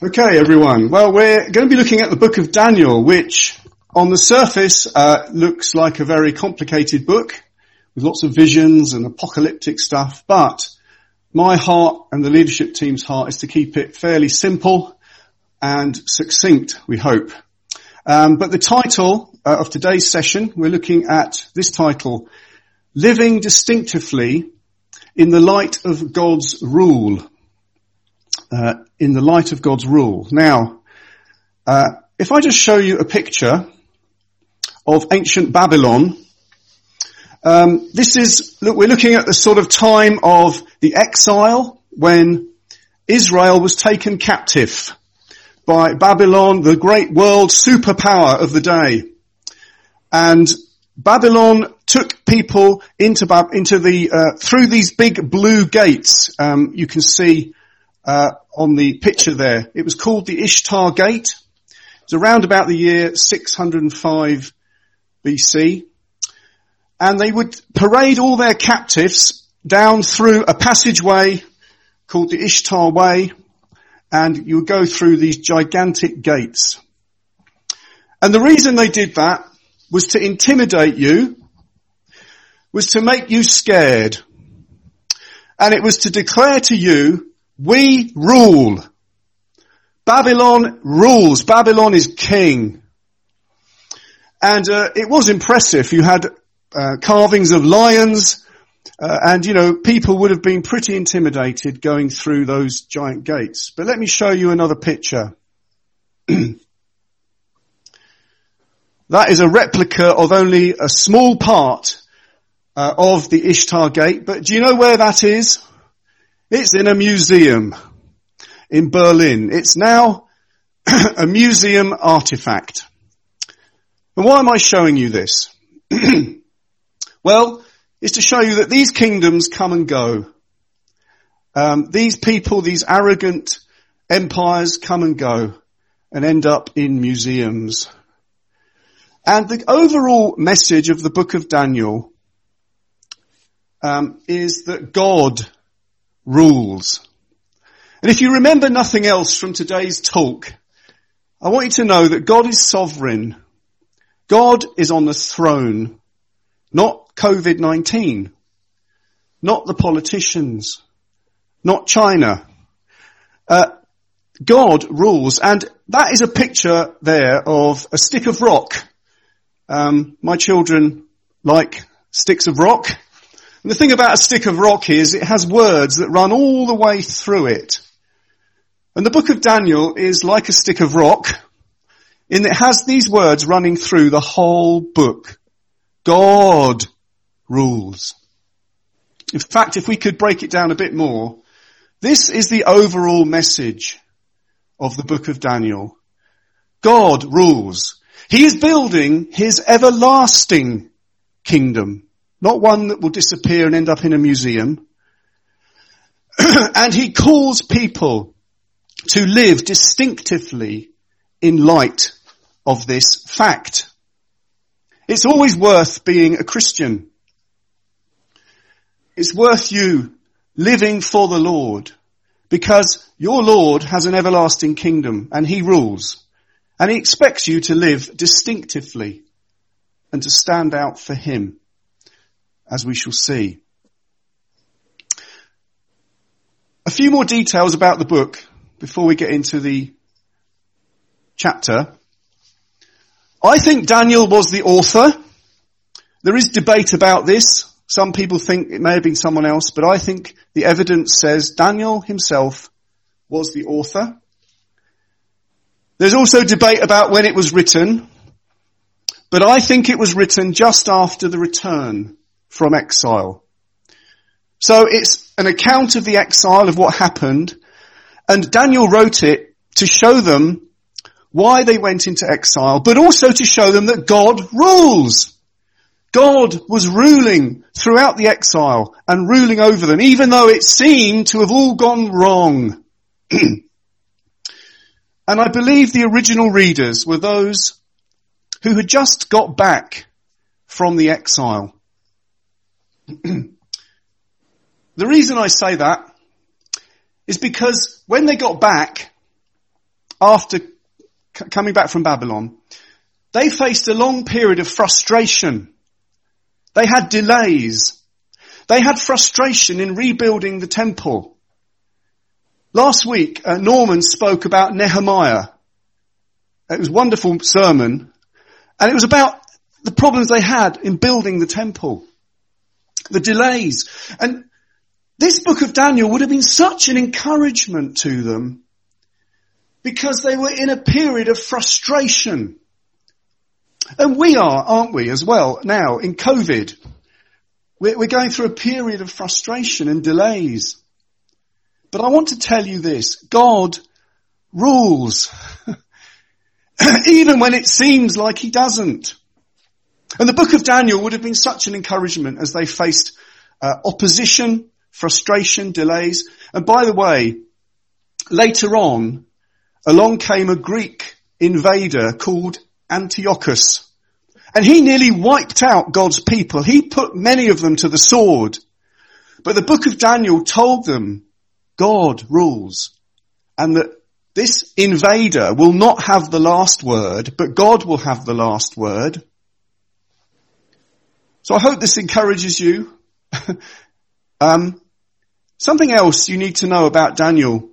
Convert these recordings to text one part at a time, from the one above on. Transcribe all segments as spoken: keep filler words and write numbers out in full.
Okay, everyone. Well, we're going to be looking at the book of Daniel, which on the surface uh, looks like a very complicated book with lots of visions and apocalyptic stuff. But my heart and the leadership team's heart is to keep it fairly simple and succinct, we hope. Um, but the title uh, of today's session, we're looking at this title, Living Distinctively in the Light of God's Rule. Uh, in the light of God's rule. Now, uh, if I just show you a picture of ancient Babylon, um, this is, look, we're looking at the sort of time of the exile when Israel was taken captive by Babylon, the great world superpower of the day. And Babylon took people into, into the, uh, through these big blue gates. Um, you can see Uh, on the picture there. It was called the Ishtar Gate. It was around about the year six hundred five B C. And they would parade all their captives down through a passageway called the Ishtar Way, and you would go through these gigantic gates. And the reason they did that was to intimidate you, was to make you scared, and it was to declare to you, we rule. Babylon rules. Babylon is king. And uh, it was impressive. You had uh, carvings of lions, uh, and, you know, people would have been pretty intimidated going through those giant gates. But let me show you another picture. That is a replica of only a small part uh, of the Ishtar Gate. But do you know where that is? It's in a museum in Berlin. It's now a museum artifact. And why am I showing you this? Well, it's to show you that these kingdoms come and go. Um, these people, these arrogant empires come and go and end up in museums. And the overall message of the book of Daniel um, is that God rules. And if you remember nothing else from today's talk, I want you to know that God is sovereign. God is on the throne, not covid nineteen, not the politicians, not China. Uh, God rules, and that is a picture there of a stick of rock. Um, my children like sticks of rock. And the thing about a stick of rock is it has words that run all the way through it. And the book of Daniel is like a stick of rock in that it has these words running through the whole book. God rules. In fact, if we could break it down a bit more, this is the overall message of the book of Daniel. God rules. He is building his everlasting kingdom. Not one that will disappear and end up in a museum. And he calls people to live distinctively in light of this fact. It's always worth being a Christian. It's worth you living for the Lord, because your Lord has an everlasting kingdom and he rules. And he expects you to live distinctively and to stand out for him, as we shall see. A few more details about the book before we get into the chapter. I think Daniel was the author. There is debate about this. Some people think it may have been someone else, but I think the evidence says Daniel himself was the author. There's also debate about when it was written, but I think it was written just after the return from exile. So it's an account of the exile, of what happened, and Daniel wrote it to show them why they went into exile, but also to show them that God rules. God was ruling throughout the exile and ruling over them, even though it seemed to have all gone wrong. And I believe the original readers were those who had just got back from the exile. The reason I say that is because when they got back, after c- coming back from Babylon, they faced a long period of frustration. They had delays. They had frustration in rebuilding the temple. Last week, uh, Norman spoke about Nehemiah. It was a wonderful sermon. And it was about the problems they had in building the temple. The delays. And this book of Daniel would have been such an encouragement to them because they were in a period of frustration. And we are, aren't we, as well, now in COVID. We're going through a period of frustration and delays. But I want to tell you this. God rules. Even when it seems like he doesn't. And the book of Daniel would have been such an encouragement as they faced uh, opposition, frustration, delays. And by the way, later on, along came a Greek invader called Antiochus. And he nearly wiped out God's people. He put many of them to the sword. But the book of Daniel told them God rules and that this invader will not have the last word, but God will have the last word. So I hope this encourages you. um, something else you need to know about Daniel.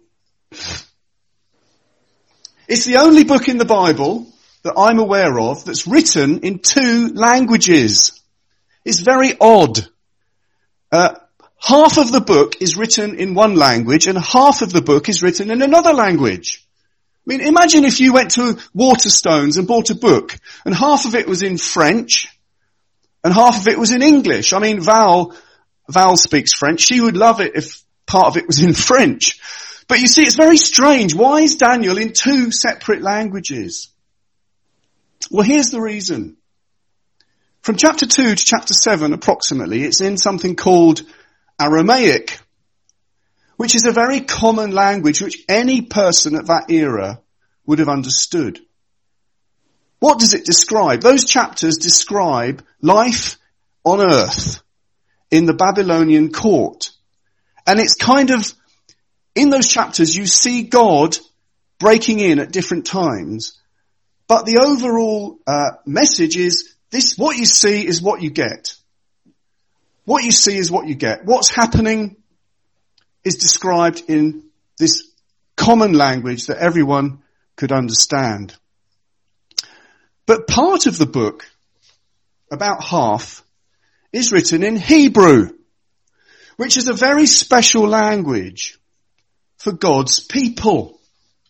It's the only book in the Bible that I'm aware of that's written in two languages. It's very odd. Uh, half of the book is written in one language and half of the book is written in another language. I mean, imagine if you went to Waterstones and bought a book and half of it was in French and half of it was in English. I mean, Val, Val speaks French. She would love it if part of it was in French. But you see, it's very strange. Why is Daniel in two separate languages? Well, here's the reason. From chapter two to chapter seven, approximately, it's in something called Aramaic, which is a very common language which any person at that era would have understood. What does it describe? Those chapters describe life on earth in the Babylonian court. And it's kind of, in those chapters, you see God breaking in at different times. But the overall uh, message is this: what you see is what you get. What you see is what you get. What's happening is described in this common language that everyone could understand. But part of the book, about half, is written in Hebrew, which is a very special language for God's people.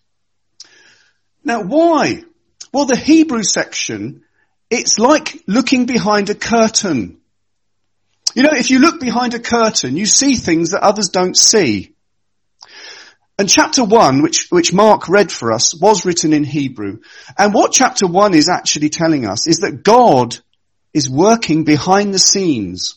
Now, why? Well, the Hebrew section, it's like looking behind a curtain. You know, if you look behind a curtain, you see things that others don't see. And chapter one, which, which Mark read for us, was written in Hebrew. And what chapter one is actually telling us is that God is working behind the scenes.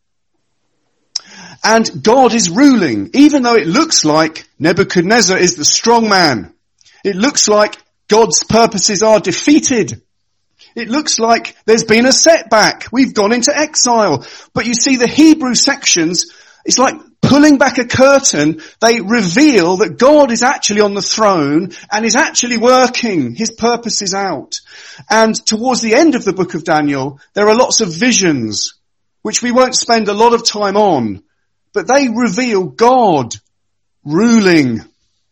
And God is ruling, even though it looks like Nebuchadnezzar is the strong man. It looks like God's purposes are defeated. It looks like there's been a setback. We've gone into exile. But you see, the Hebrew sections, it's like pulling back a curtain. They reveal that God is actually on the throne and is actually working his purposes out. And towards the end of the book of Daniel, there are lots of visions, which we won't spend a lot of time on, but they reveal God ruling.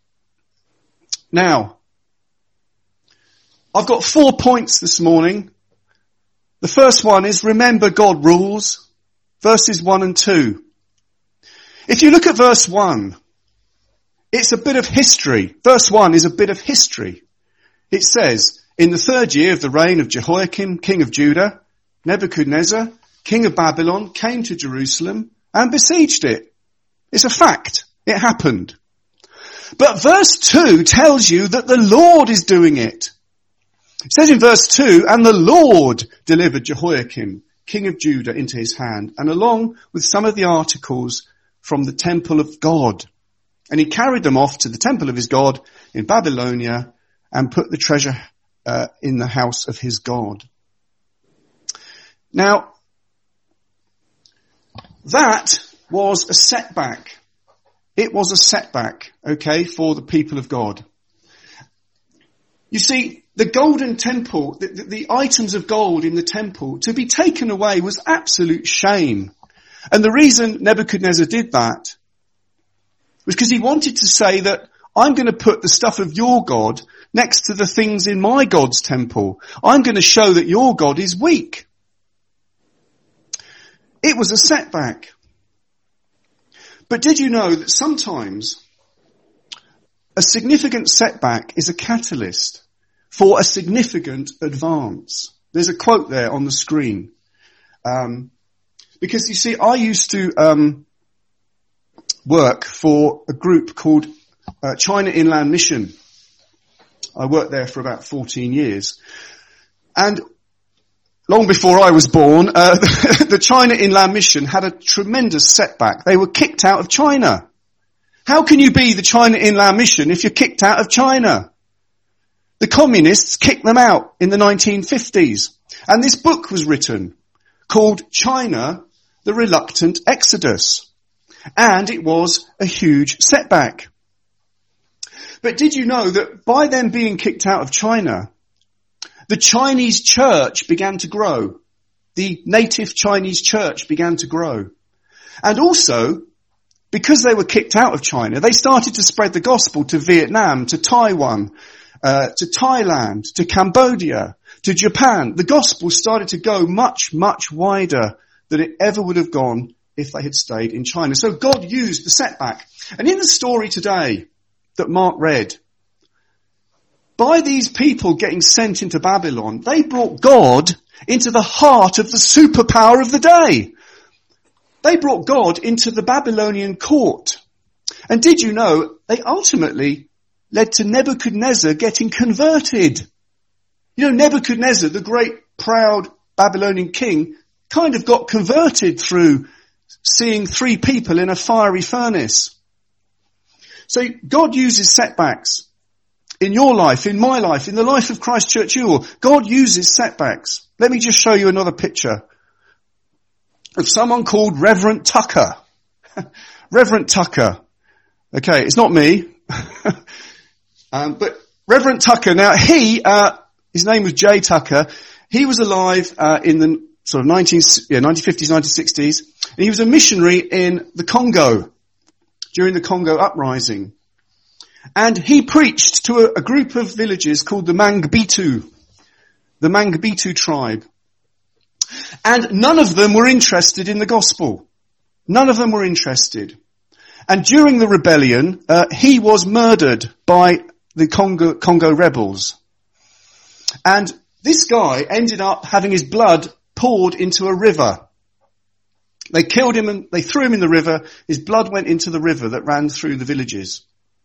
Now, I've got four points this morning. The first one is remember God rules, verses one and two. If you look at verse one, it's a bit of history. Verse one is a bit of history. It says, in the third year of the reign of Jehoiakim, king of Judah, Nebuchadnezzar, king of Babylon, came to Jerusalem and besieged it. It's a fact. It happened. But verse two tells you that the Lord is doing it. It says in verse two, and the Lord delivered Jehoiakim, king of Judah, into his hand, and along with some of the articles from the temple of God. And he carried them off to the temple of his God in Babylonia and put the treasure uh, in the house of his God. Now, that was a setback. It was a setback, okay, for the people of God. You see, the golden temple, the, the, the items of gold in the temple, to be taken away was absolute shame. And the reason Nebuchadnezzar did that was because he wanted to say that I'm going to put the stuff of your God next to the things in my God's temple. I'm going to show that your God is weak. It was a setback. But did you know that sometimes a significant setback is a catalyst for a significant advance? There's a quote there on the screen. Um, because you see, I used to um, work for a group called uh, China Inland Mission. I worked there for about fourteen years. And long before I was born, uh, the China Inland Mission had a tremendous setback. They were kicked out of China. How can you be the China Inland Mission if you're kicked out of China? The communists kicked them out in the nineteen fifties. And this book was written called China, the Reluctant Exodus. And it was a huge setback. But did you know that by them being kicked out of China, the Chinese church began to grow. The native Chinese church began to grow. And also, because they were kicked out of China, they started to spread the gospel to Vietnam, to Taiwan, uh, to Thailand, to Cambodia, to Japan. The gospel started to go much, much wider than it ever would have gone if they had stayed in China. So God used the setback. And in the story today that Mark read, by these people getting sent into Babylon, they brought God into the heart of the superpower of the day. They brought God into the Babylonian court. And did you know, they ultimately led to Nebuchadnezzar getting converted. You know, Nebuchadnezzar, the great proud Babylonian king, kind of got converted through seeing three people in a fiery furnace. So God uses setbacks. In your life, in my life, in the life of Christ Church Ewell, God uses setbacks. Let me just show you another picture of someone called Reverend Tucker. Reverend Tucker. Okay, it's not me. um, but Reverend Tucker, now he, uh, his name was Jay Tucker. He was alive uh, in the sort of nineteen, yeah, nineteen fifties, nineteen sixties. And he was a missionary in the Congo during the Congo uprising. And he preached to a, a group of villages called the Mangbitu, the Mangbitu tribe. And none of them were interested in the gospel. None of them were interested. And during the rebellion, uh, he was murdered by the Congo, Congo rebels. And this guy ended up having his blood poured into a river. They killed him and they threw him in the river. His blood went into the river that ran through the villages.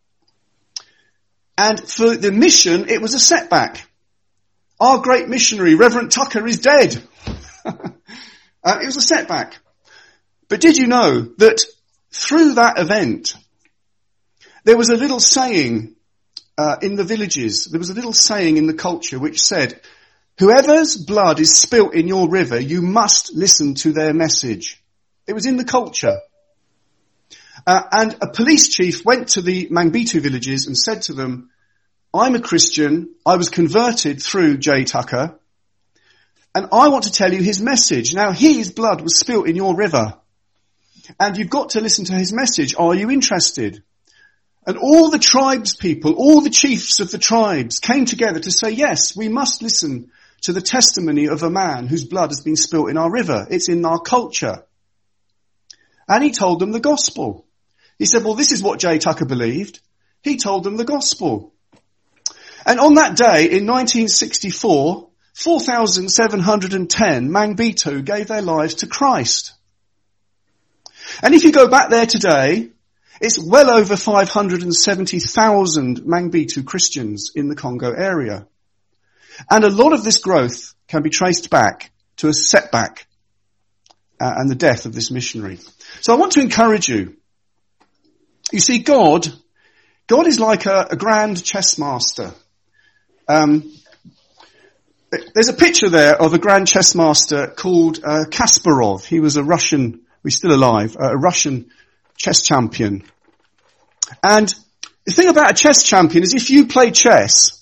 And for the mission, it was a setback. Our great missionary, Reverend Tucker, is dead. uh, it was a setback. But did you know that through that event, there was a little saying uh, in the villages, there was a little saying in the culture which said, whoever's blood is spilt in your river, you must listen to their message. It was in the culture. Uh, and a police chief went to the Mangbitu villages and said to them, I'm a Christian, I was converted through Jay Tucker, and I want to tell you his message. Now, his blood was spilt in your river, and you've got to listen to his message. Are you interested? And all the tribes people, all the chiefs of the tribes came together to say, yes, we must listen to the testimony of a man whose blood has been spilt in our river. It's in our culture. And he told them the gospel. He said, well, this is what Jay Tucker believed. He told them the gospel. And on that day in nineteen sixty-four, four thousand seven hundred ten Mangbitu gave their lives to Christ. And if you go back there today, it's well over five hundred seventy thousand Mangbitu Christians in the Congo area. And a lot of this growth can be traced back to a setback uh, and the death of this missionary. So I want to encourage you. You see, God, God is like a, a grand chess master. Um, there's a picture there of a grand chess master called uh, Kasparov. He was a Russian, he's still alive, uh, a Russian chess champion. And the thing about a chess champion is if you play chess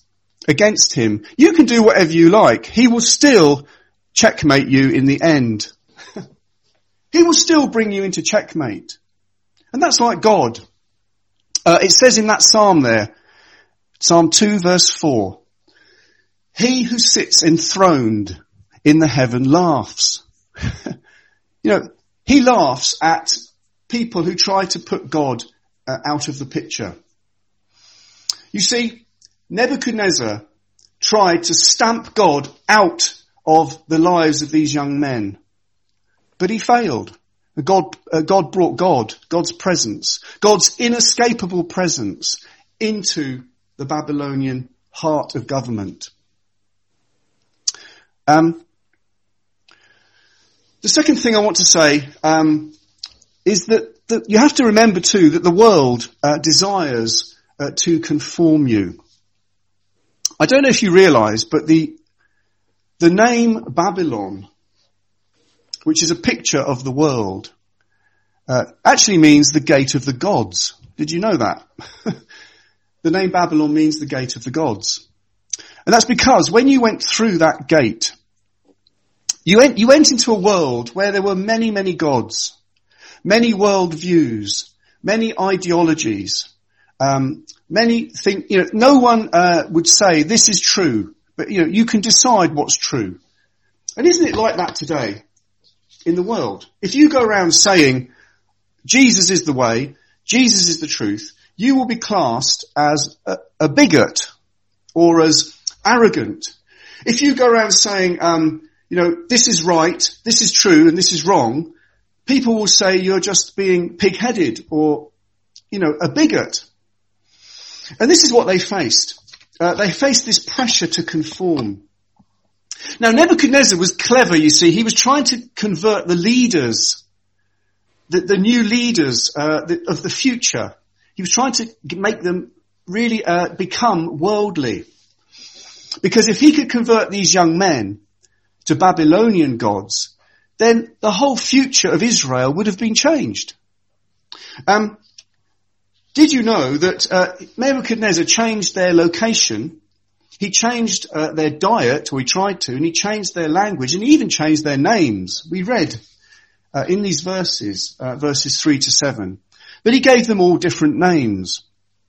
against him, you can do whatever you like. He will still checkmate you in the end. He will still bring you into checkmate. And that's like God. Uh, it says in that psalm there, Psalm two verse four, he who sits enthroned in the heaven laughs. You know, he laughs at people who try to put God uh, out of the picture. You see, Nebuchadnezzar tried to stamp God out of the lives of these young men, but he failed. God, uh, God brought God, God's presence, God's inescapable presence into the Babylonian heart of government. Um, the second thing I want to say um, is that, that you have to remember too that the world uh, desires uh, to conform you. I don't know if you realise, but the the name Babylon, which is a picture of the world, uh, actually means the gate of the gods. Did you know that? The name Babylon means the gate of the gods. And that's because when you went through that gate, you went, you went into a world where there were many, many gods, many world views, many ideologies, um, many think, you know, no one, uh, would say this is true, but you know, you can decide what's true. And isn't it like that today in the world? If you go around saying Jesus is the way, Jesus is the truth, you will be classed as a, a bigot or as arrogant. If you go around saying, um, you know, this is right, this is true, and this is wrong, people will say you're just being pig-headed or, you know, a bigot. And this is what they faced. Uh, they faced this pressure to conform. Now, Nebuchadnezzar was clever, you see. He was trying to convert the leaders, the, the new leaders uh, the, of the future. He was trying to make them really uh, become worldly. Because if he could convert these young men to Babylonian gods, then the whole future of Israel would have been changed. Um, did you know that uh, Nebuchadnezzar changed their location? He changed uh, their diet, or he tried to, and he changed their language, and he even changed their names. We read uh, in these verses, uh, verses three to seven, that he gave them all different names.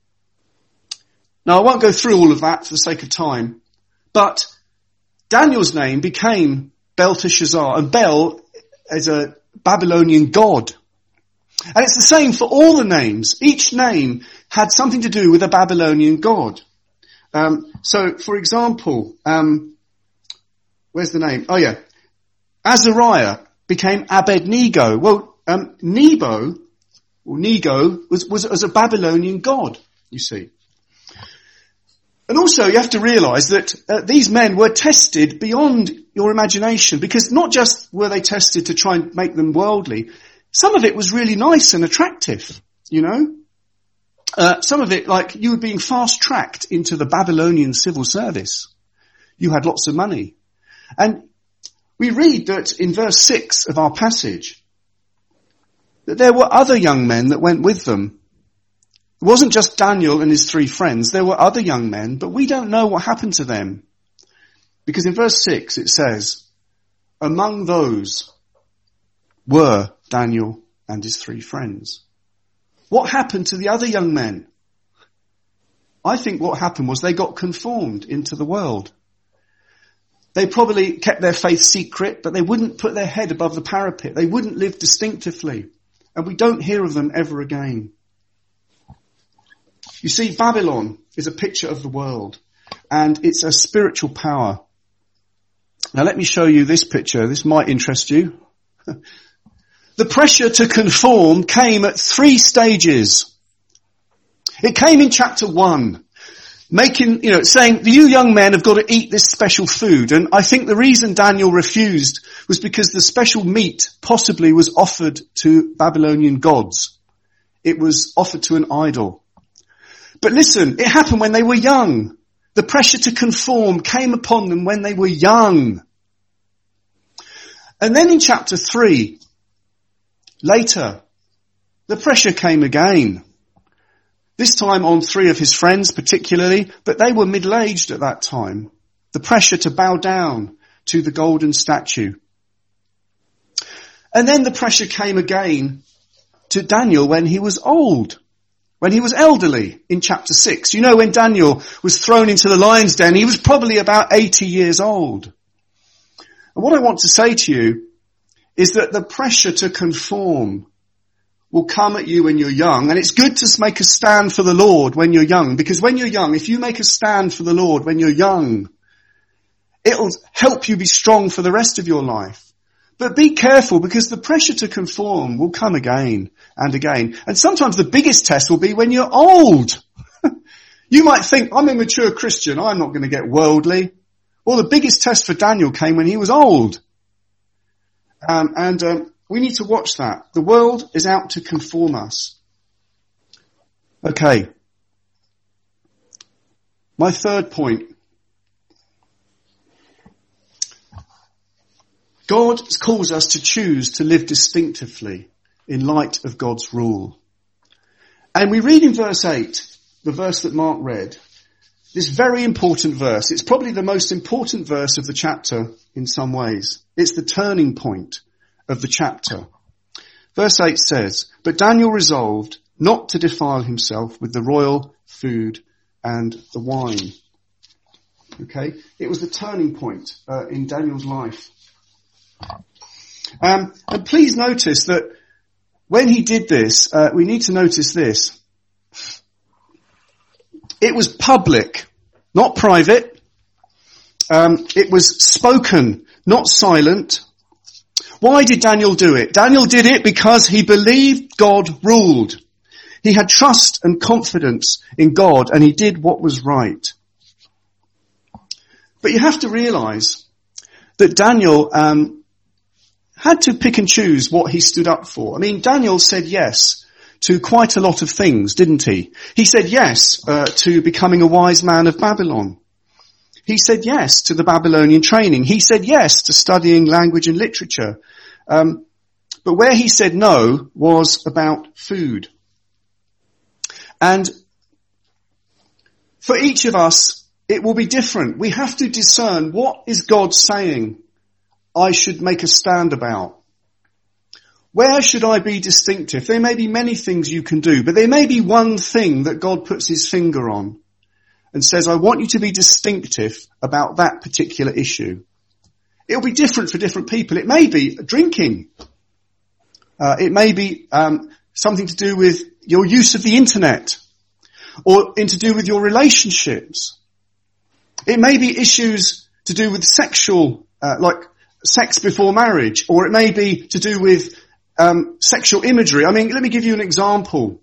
Now, I won't go through all of that for the sake of time, but Daniel's name became Belteshazzar, and Bel is a Babylonian god. And it's the same for all the names. Each name had something to do with a Babylonian god. Um, so, for example, um, where's the name? Oh yeah, Azariah became Abednego. Well, um, Nebo, or Nego, was, was, was a Babylonian god, you see. And also you have to realise that uh, these men were tested beyond your imagination, because not just were they tested to try and make them worldly, some of it was really nice and attractive, you know. Uh, some of it, like you were being fast-tracked into the Babylonian civil service. You had lots of money. And we read that in verse six of our passage, that there were other young men that went with them. It wasn't just Daniel and his three friends. There were other young men, but we don't know what happened to them. Because in verse six it says, among those were Daniel and his three friends. What happened to the other young men? I think what happened was they got conformed into the world. They probably kept their faith secret, but they wouldn't put their head above the parapet. They wouldn't live distinctively. And we don't hear of them ever again. You see, Babylon is a picture of the world, and it's a spiritual power. Now let me show you this picture. This might interest you. The pressure to conform came at three stages. It came in chapter one, making, you know, saying, you young men have got to eat this special food. And I think the reason Daniel refused was because the special meat possibly was offered to Babylonian gods. It was offered to an idol. But listen, it happened when they were young. The pressure to conform came upon them when they were young. And then in chapter three, later, the pressure came again. This time on three of his friends particularly, but they were middle-aged at that time. The pressure to bow down to the golden statue. And then the pressure came again to Daniel when he was old, when he was elderly in chapter six. You know, when Daniel was thrown into the lion's den, he was probably about eighty years old. And what I want to say to you is that the pressure to conform will come at you when you're young. And it's good to make a stand for the Lord when you're young, because when you're young, if you make a stand for the Lord when you're young, it'll help you be strong for the rest of your life. But be careful, because the pressure to conform will come again and again. And sometimes the biggest test will be when you're old. You might think, I'm a mature Christian, I'm not going to get worldly. Well, the biggest test for Daniel came when he was old. Um, and um, we need to watch that. The world is out to conform us. Okay. My third point. God calls us to choose to live distinctively in light of God's rule. And we read in verse eight, the verse that Mark read, this very important verse. It's probably the most important verse of the chapter in some ways. It's the turning point of the chapter. Verse eight says, "But Daniel resolved not to defile himself with the royal food and the wine." Okay, it was the turning point uh, in Daniel's life. Um, and please notice that when he did this, uh, we need to notice this. It was public, not private. Um, it was spoken, not silent. Why did Daniel do it? Daniel did it because he believed God ruled. He had trust and confidence in God, and he did what was right. But you have to realize that Daniel um, had to pick and choose what he stood up for. I mean, Daniel said yes to quite a lot of things, didn't he? He said yes uh, to becoming a wise man of Babylon. He said yes to the Babylonian training. He said yes to studying language and literature. Um, but where he said no was about food. And for each of us, it will be different. We have to discern, what is God saying I should make a stand about? Where should I be distinctive? There may be many things you can do, but there may be one thing that God puts his finger on and says, I want you to be distinctive about that particular issue. It'll be different for different people. It may be drinking. Uh, it may be um, something to do with your use of the internet, or in to do with your relationships. It may be issues to do with sexual, uh, like sex before marriage, or it may be to do with um, sexual imagery. I mean, let me give you an example.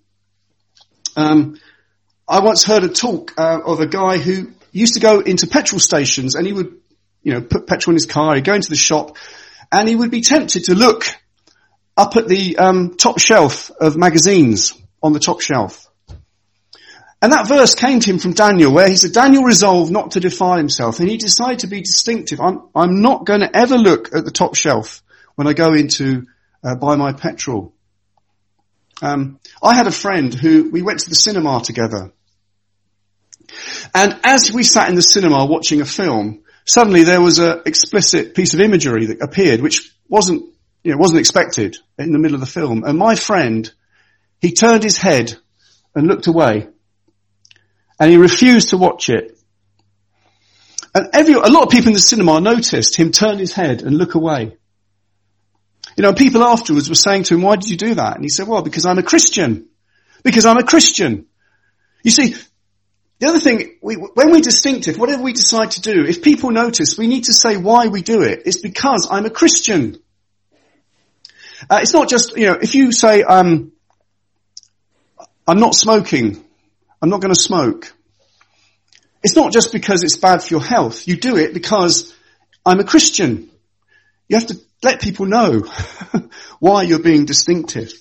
Um, I once heard a talk uh, of a guy who used to go into petrol stations, and he would, you know, put petrol in his car, he'd go into the shop, and he would be tempted to look up at the um, top shelf of magazines on the top shelf. And that verse came to him from Daniel, where he said, Daniel resolved not to defile himself, and he decided to be distinctive. I'm, I'm not going to ever look at the top shelf when I go in to uh, buy my petrol. Um, I had a friend who, we went to the cinema together. And as we sat in the cinema watching a film, suddenly there was an explicit piece of imagery that appeared, which wasn't, you know, wasn't expected in the middle of the film. And my friend, he turned his head and looked away. And he refused to watch it. And every, a lot of people in the cinema noticed him turn his head and look away. You know, people afterwards were saying to him, why did you do that? And he said, well, because I'm a Christian. Because I'm a Christian. You see, the other thing, we, when we're distinctive, whatever we decide to do, if people notice, we need to say why we do it. It's because I'm a Christian. Uh, it's not just, you know, if you say, um, I'm not smoking, I'm not going to smoke. It's not just because it's bad for your health. You do it because I'm a Christian. You have to let people know why you're being distinctive.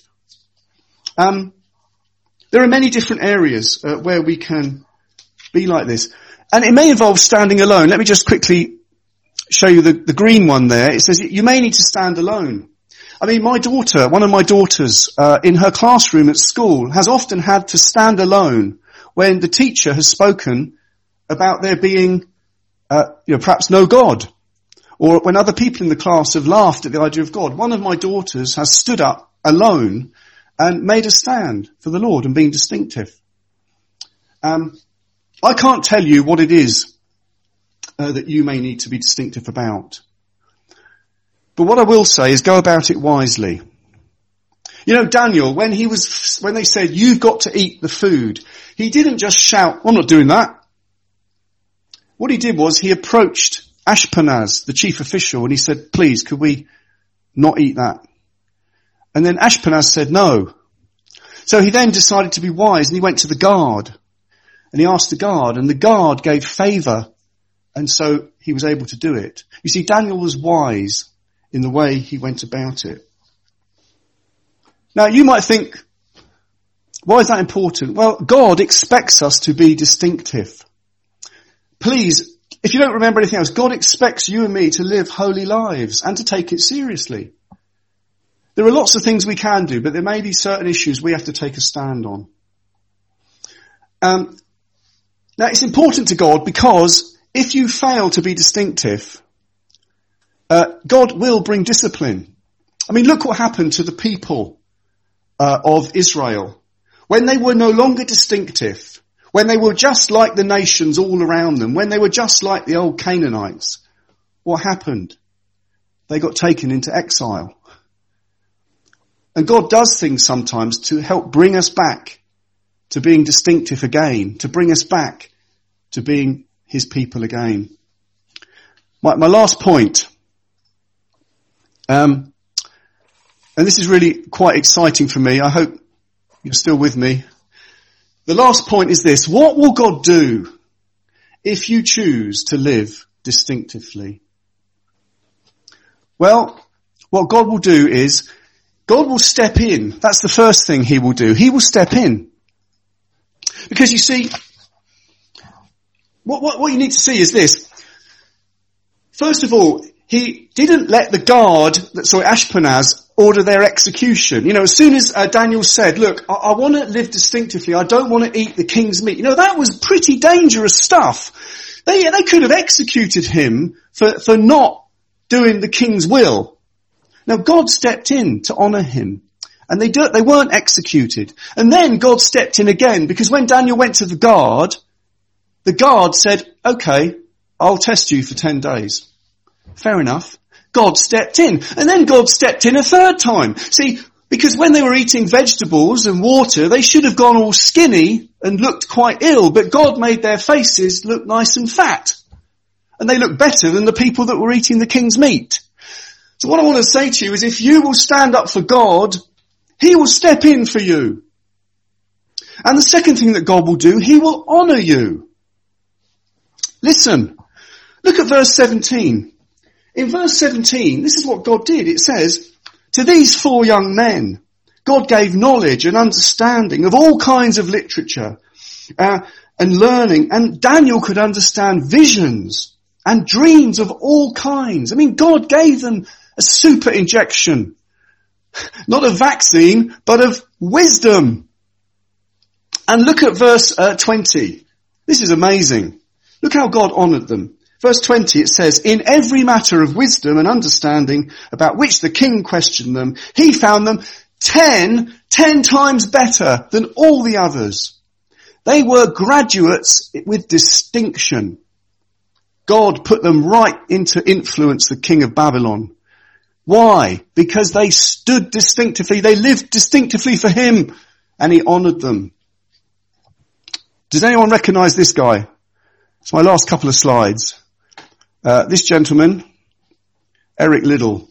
Um, there are many different areas uh, where we can be like this. And it may involve standing alone. Let me just quickly show you the, the green one there. It says you may need to stand alone. I mean, my daughter, one of my daughters, uh, in her classroom at school has often had to stand alone when the teacher has spoken about there being, uh, you know, perhaps no God. Or when other people in the class have laughed at the idea of God. One of my daughters has stood up alone and made a stand for the Lord and been distinctive. Um, I can't tell you what it is uh, that you may need to be distinctive about. But what I will say is go about it wisely. You know, Daniel, when he was, when they said, you've got to eat the food, he didn't just shout, I'm not doing that. What he did was he approached Ashpenaz, the chief official, and he said, please, could we not eat that? And then Ashpenaz said no. So he then decided to be wise and he went to the guard and he asked the guard and the guard gave favour and so he was able to do it. You see, Daniel was wise in the way he went about it. Now you might think, why is that important? Well, God expects us to be distinctive. Please, if you don't remember anything else, God expects you and me to live holy lives and to take it seriously. There are lots of things we can do, but there may be certain issues we have to take a stand on. Um, now it's important to God because if you fail to be distinctive, uh, God will bring discipline. I mean, look what happened to the people uh, of Israel. When they were no longer distinctive, when they were just like the nations all around them, when they were just like the old Canaanites, what happened? They got taken into exile. And God does things sometimes to help bring us back to being distinctive again, to bring us back to being his people again. My, my last point, um, and this is really quite exciting for me. I hope you're still with me. The last point is this. What will God do if you choose to live distinctively? Well, what God will do is God will step in. That's the first thing he will do. He will step in. Because you see, what, what, what you need to see is this. First of all, he didn't let the guard, sorry, Ashpenaz, order their execution. You know, as soon as uh, Daniel said, look, I, I want to live distinctively. I don't want to eat the king's meat. You know, that was pretty dangerous stuff. They, they could have executed him for, for not doing the king's will. Now God stepped in to honour him. And they, do, they weren't executed. And then God stepped in again, because when Daniel went to the guard, the guard said, okay, I'll test you for ten days. Fair enough. God stepped in. And then God stepped in a third time. See, because when they were eating vegetables and water, they should have gone all skinny and looked quite ill, but God made their faces look nice and fat. And they looked better than the people that were eating the king's meat. So what I want to say to you is if you will stand up for God, he will step in for you. And the second thing that God will do, he will honour you. Listen, look at verse seventeen. In verse seventeen, this is what God did. It says, to these four young men, God gave knowledge and understanding of all kinds of literature uh, and learning. And Daniel could understand visions and dreams of all kinds. I mean, God gave them a super injection. Not of vaccine, but of wisdom. And look at verse uh, twenty. This is amazing. Look how God honoured them. Verse twenty, it says, in every matter of wisdom and understanding about which the king questioned them, he found them ten, ten times better than all the others. They were graduates with distinction. God put them right into influence the king of Babylon. Why? Because they stood distinctively, they lived distinctively for him, and he honoured them. Does anyone recognise this guy? It's my last couple of slides. Uh, this gentleman, Eric Liddell,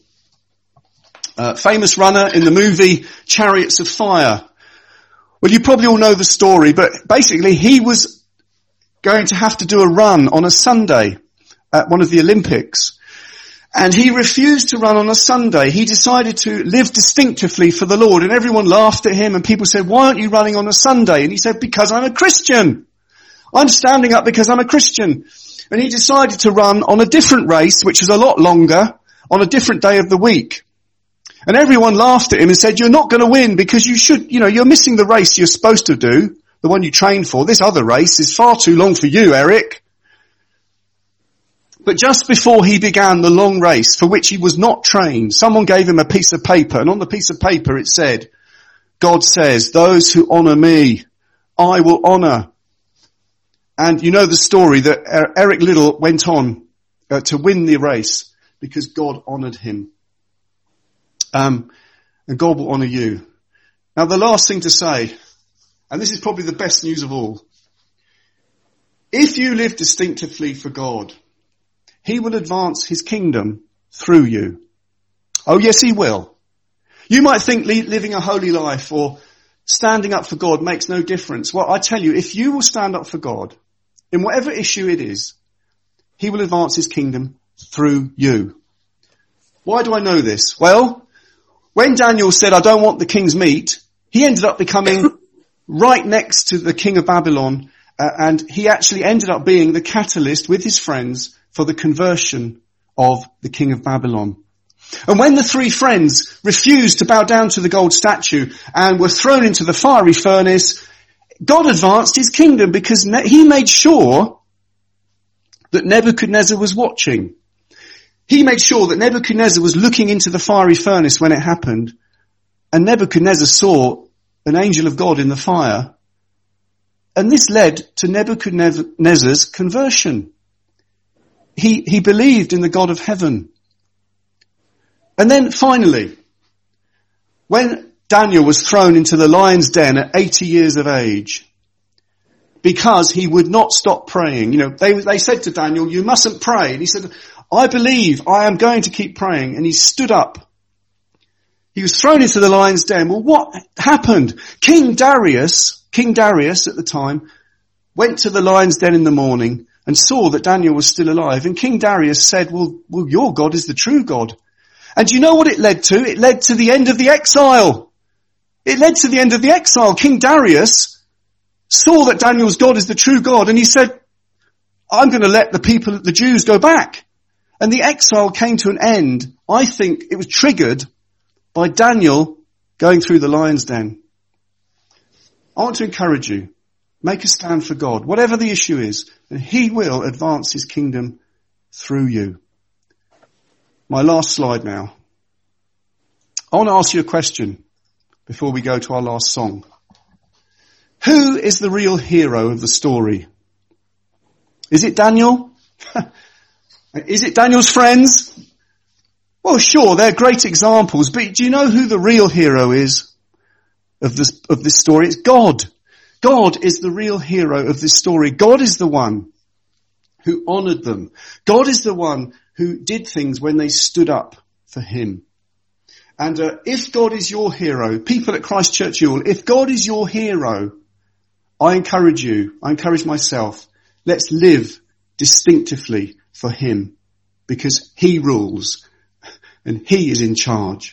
uh, famous runner in the movie Chariots of Fire. Well, you probably all know the story, but basically he was going to have to do a run on a Sunday at one of the Olympics. And he refused to run on a Sunday. He decided to live distinctively for the Lord. And everyone laughed at him and people said, why aren't you running on a Sunday? And he said, because I'm a Christian. I'm standing up because I'm a Christian. And he decided to run on a different race, which was a lot longer, on a different day of the week. And everyone laughed at him and said, you're not going to win because you should, you know, you're missing the race you're supposed to do, the one you trained for. This other race is far too long for you, Eric. But just before he began the long race for which he was not trained, someone gave him a piece of paper, and on the piece of paper it said, God says, those who honour me, I will honour. And you know the story that Eric Liddell went on uh, to win the race because God honoured him. Um, and God will honour you. Now the last thing to say, and this is probably the best news of all. If you live distinctively for God, he will advance his kingdom through you. Oh yes, he will. You might think li- living a holy life or standing up for God makes no difference. Well, I tell you, if you will stand up for God, in whatever issue it is, he will advance his kingdom through you. Why do I know this? Well, when Daniel said, I don't want the king's meat, he ended up becoming right next to the king of Babylon, uh, and he actually ended up being the catalyst with his friends for the conversion of the king of Babylon. And when the three friends refused to bow down to the gold statue and were thrown into the fiery furnace, God advanced his kingdom because he made sure that Nebuchadnezzar was watching. He made sure that Nebuchadnezzar was looking into the fiery furnace when it happened, and Nebuchadnezzar saw an angel of God in the fire, and this led to Nebuchadnezzar's conversion. He, he believed in the God of heaven. And then finally, when Daniel was thrown into the lion's den at eighty years of age, because he would not stop praying, you know, they, they said to Daniel, you mustn't pray. And he said, I believe I am going to keep praying. And he stood up. He was thrown into the lion's den. Well, what happened? King Darius, King Darius at the time, went to the lion's den in the morning and saw that Daniel was still alive. And King Darius said, well, well, your God is the true God. And do you know what it led to? It led to the end of the exile. It led to the end of the exile. King Darius saw that Daniel's God is the true God, and he said, I'm going to let the people, the Jews, go back. And the exile came to an end. I think it was triggered by Daniel going through the lion's den. I want to encourage you. Make a stand for God, whatever the issue is, and he will advance his kingdom through you. My last slide now. I want to ask you a question before we go to our last song. Who is the real hero of the story? Is it Daniel? Is it Daniel's friends? Well, sure, they're great examples, but do you know who the real hero is of this, of this story? It's God. God is the real hero of this story. God is the one who honoured them. God is the one who did things when they stood up for him. And uh, if God is your hero, people at Christ Church Ewell, if God is your hero, I encourage you, I encourage myself, let's live distinctively for him, because he rules and he is in charge.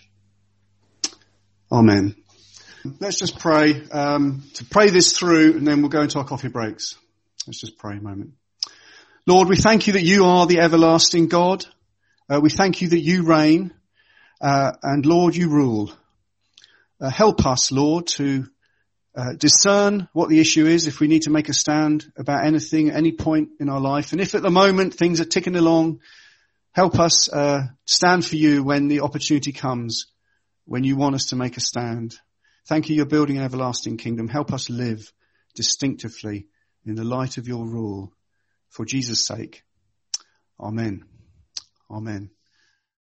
Amen. Let's just pray, um, to pray this through, and then we'll go into our coffee breaks. Let's just pray a moment. Lord, we thank you that you are the everlasting God. Uh, we thank you that you reign, uh, and Lord, you rule. Uh, help us, Lord, to uh, discern what the issue is, if we need to make a stand about anything at any point in our life. And if at the moment things are ticking along, help us uh, stand for you when the opportunity comes, when you want us to make a stand. Thank you, you're building an everlasting kingdom. Help us live distinctively in the light of your rule. For Jesus' sake. Amen. Amen.